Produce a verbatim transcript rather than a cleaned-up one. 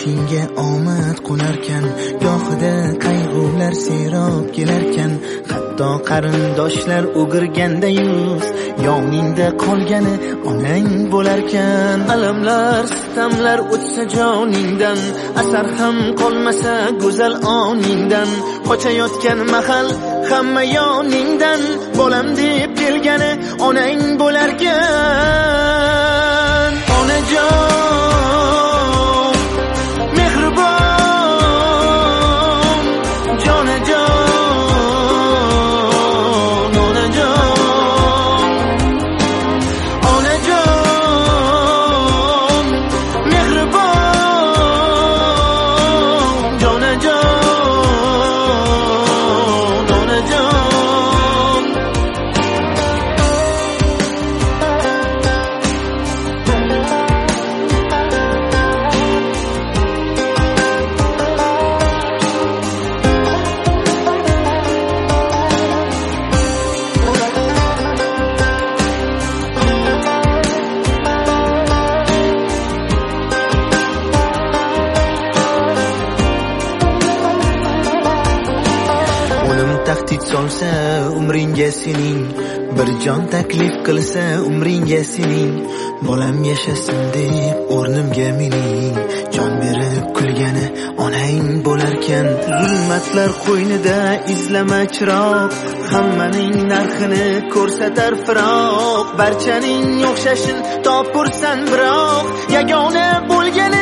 boshingga omad qo'narkan, gohida qayg'ular serob kelarkan, hatto qarindoshlar o'girganda yuz yoningda qolgani onang bo'larkan. Alamlar, sitamlar o'tsa joningdan, asar ham qolmasa go'zal oningdan, qochayotgan mahal hamma yoningdan, bolam deb kelgani onang bo'larkan. Onajon mehribon, jonajon, onajon, onajon mehribon, jonajon, onajon. Tahdid solsa umringga sening, bir jon taklif qilsa umringga sening, bolam yashasin deb o'rnimga mening, jon berib kulgani onang bo'larkan. Zulmatlar qo'ynida izlama chiroq, hammaning narxini ko'rsatar firoq, barchaning o'xshashin topursan biroq, yagona bo'lgani